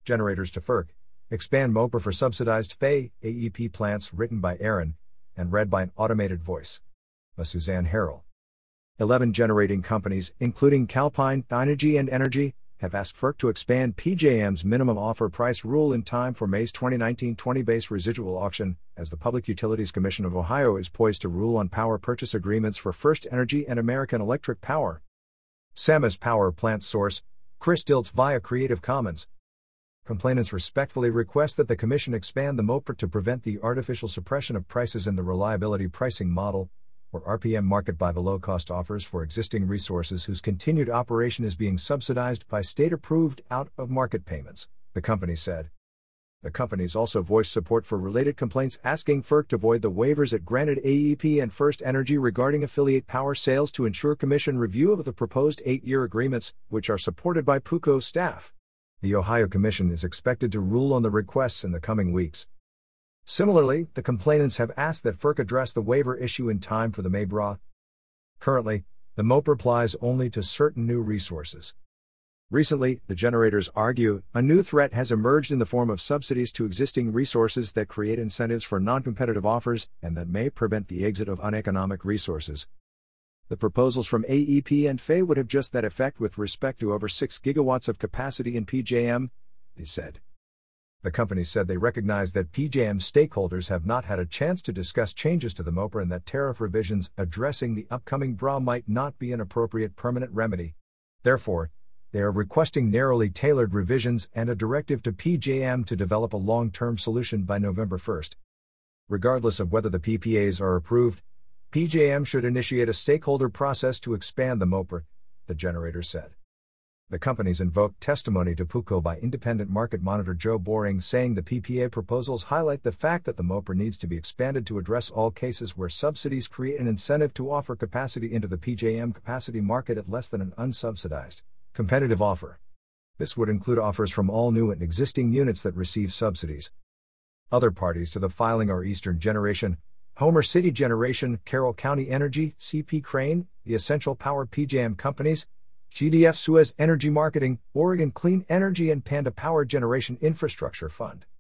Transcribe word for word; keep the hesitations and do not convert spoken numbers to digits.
Generators to F E R C, expand MOPR for subsidized F E, A E P plants, written by Aaron, and read by an automated voice. By Suzanne Harrell. eleven generating companies, including Calpine, Dynegy and Energy, have asked F E R C to expand P J M's minimum offer price rule in time for May's twenty nineteen twenty base residual auction, as the Public Utilities Commission of Ohio is poised to rule on power purchase agreements for First Energy and American Electric Power. Samas Power Plant Source, Chris Dilts via Creative Commons. Complainants respectfully request that the Commission expand the MOPR to prevent the artificial suppression of prices in the reliability pricing model, or R P M market, by below-cost offers for existing resources whose continued operation is being subsidized by state-approved out-of-market payments, the company said. The companies also voiced support for related complaints asking F E R C to void the waivers it granted A E P and First Energy regarding affiliate power sales to ensure Commission review of the proposed eight-year agreements, which are supported by PUCO staff. The Ohio Commission is expected to rule on the requests in the coming weeks. Similarly, the complainants have asked that F E R C address the waiver issue in time for the May B R A. Currently, the MOPR applies only to certain new resources. Recently, the generators argue, a new threat has emerged in the form of subsidies to existing resources that create incentives for non-competitive offers and that may prevent the exit of uneconomic resources. The proposals from A E P and F E would have just that effect with respect to over six gigawatts of capacity in P J M, they said. The company said they recognize that P J M stakeholders have not had a chance to discuss changes to the MOPR and that tariff revisions addressing the upcoming B R A might not be an appropriate permanent remedy. Therefore, they are requesting narrowly tailored revisions and a directive to P J M to develop a long-term solution by November first. Regardless of whether the P P As are approved, P J M should initiate a stakeholder process to expand the MOPR, the generators said. The companies invoked testimony to PUCO by independent market monitor Joe Boring, saying the P P A proposals highlight the fact that the MOPR needs to be expanded to address all cases where subsidies create an incentive to offer capacity into the P J M capacity market at less than an unsubsidized, competitive offer. This would include offers from all new and existing units that receive subsidies. Other parties to the filing are Eastern Generation, Homer City Generation, Carroll County Energy, C P Crane, the Essential Power P J M companies, G D F Suez Energy Marketing, Oregon Clean Energy and Panda Power Generation Infrastructure Fund.